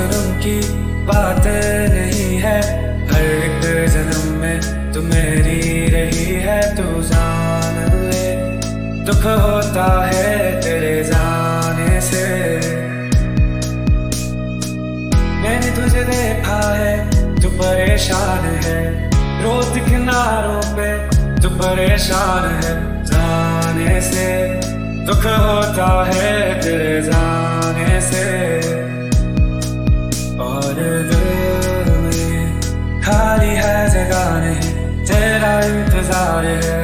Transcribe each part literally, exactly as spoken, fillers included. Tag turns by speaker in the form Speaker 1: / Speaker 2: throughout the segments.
Speaker 1: जन्म की बातें नहीं है, हर एक जन्म में तू मेरी रही है। तू जान ले दुख होता है तेरे जाने से। मैंने तुझे देखा है तू परेशान है, रोज किनारों पे तू परेशान है। जाने से दुख होता है तेरे जाने से। और दिल में खाली है जगह नहीं, तेरा इंतजार है।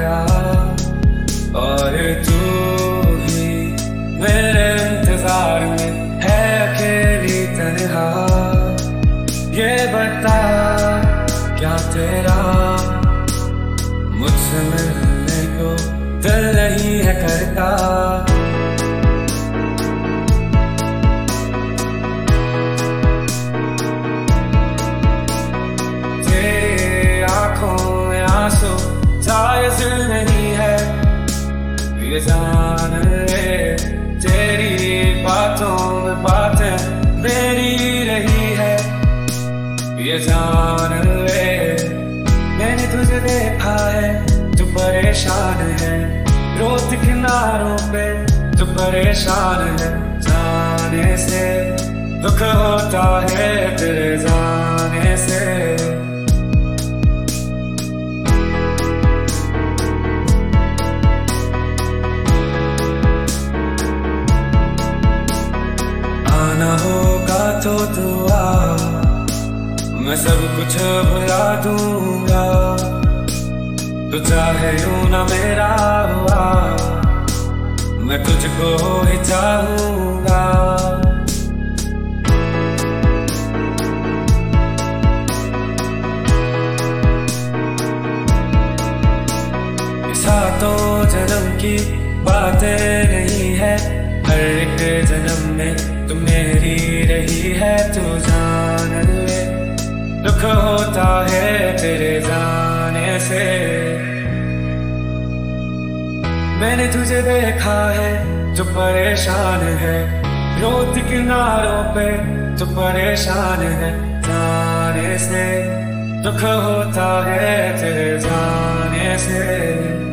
Speaker 1: और तू ही मेरे इंतजार में है अकेली तन्हा। ये बता क्या तेरा मुझसे मिलने को दिल नहीं है करता। तेरी आंखों में आंसू जायज नहीं है, ये जान ले। तेरी बातों में बातें मेरी रही है, ये जान ले। मैंने तुझे देखा है तू परेशान है, रोज किनारों पे तू परेशान है। जाने से दुख होता है तेरे जाने से। आना होगा तो तू आ, मैं सब कुछ भुला दूंगा। तू चाहे यूं ना मेरा हुआ, मैं तुझको ही चाहूंगा। सातों जन्म की बातें नहीं है, हर एक जन्म में तू मेरी रही है। तू जान ले दुख होता है तेरे जाने से। मैंने तुझे देखा है जो परेशान है, रोज किनारों पे तो परेशान है। जाने से दुख होता है तेरे जाने से।